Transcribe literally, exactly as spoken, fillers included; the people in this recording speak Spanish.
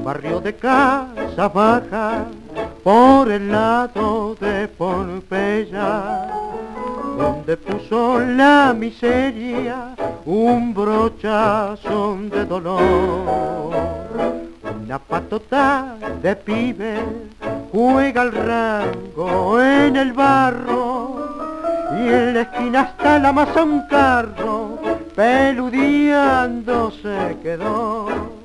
barrio de casa baja, por el lado de Pompeya, donde puso la miseria un brochazo de dolor. Una patota de pibe juega al rango en el barro, y en la esquina está la masa un carro, peludeando se quedó.